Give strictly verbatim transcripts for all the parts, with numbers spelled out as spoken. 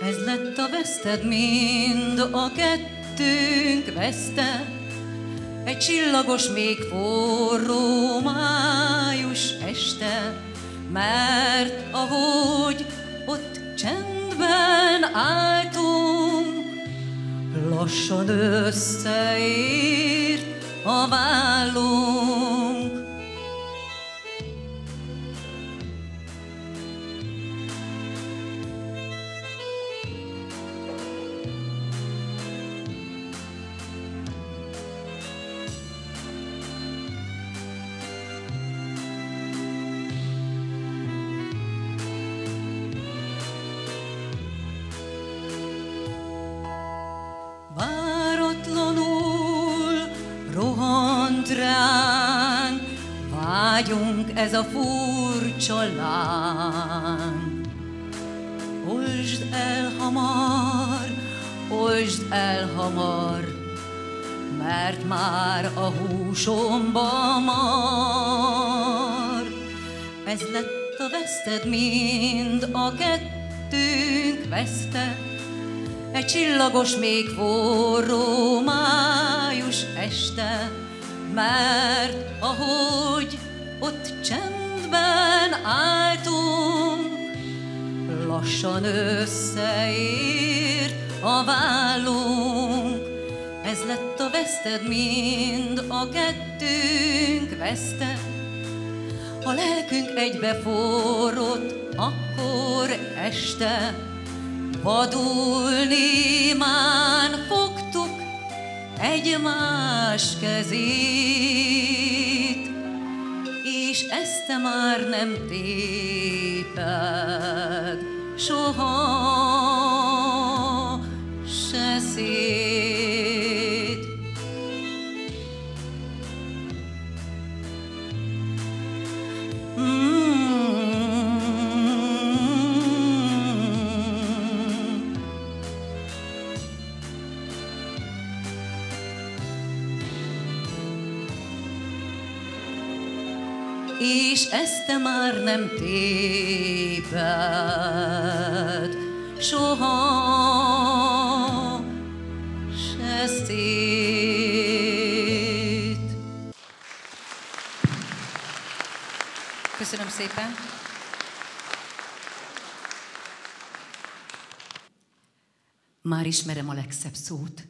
Ez lett a veszted mind, a kettőnk veszte, egy csillagos, még forró május este, mert ahogy ott csendben álltunk, lassan összeért a vállunk. Váratlanul rohant ránk, vágyunk, ez a furcsa láng. Olsd el hamar, olsd el hamar, mert már a húsomba mar. Ez lett a veszted mind, a kettőnk veszte, egy csillagos, még forró május este, mert ahogy ott csendben álltunk, lassan összeért a vállunk. Ez lett a veszted mind, a kettőnk veszte, a lelkünk egybe forrott akkor este, vadul némán fogtuk egymás kezét, és ezt te már nem téped soha se szét. Mm. És ezt te már nem téped soha se szét. Köszönöm szépen! Már ismerem a legszebb szót,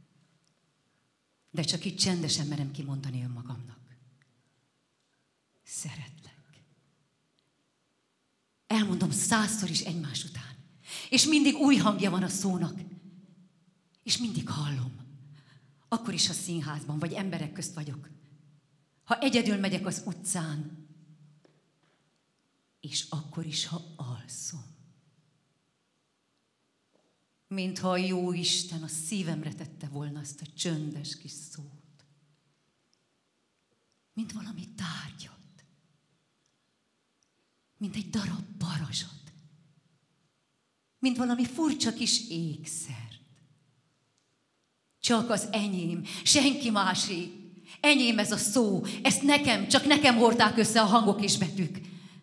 de csak itt csendesen merem kimondani önmagamnak. Szeretlek. Elmondom százszor is egymás után. És mindig új hangja van a szónak. És mindig hallom. Akkor is, ha színházban vagy emberek közt vagyok. Ha egyedül megyek az utcán. És akkor is, ha alszom. Mintha a jó Isten a szívemre tette volna azt a csöndes kis szót. Mint valami tárgyat. Mint egy darab varázsat. Mint valami furcsa kis ékszert. Csak az enyém, senki másé. Enyém ez a szó, ezt nekem, csak nekem hordták össze a hangok és betűk.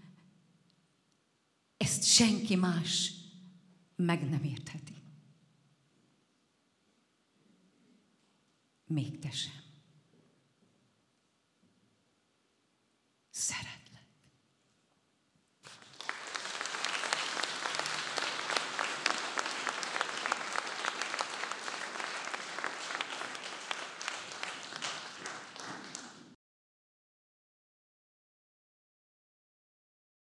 Ezt senki más meg nem értheti. Még te sem.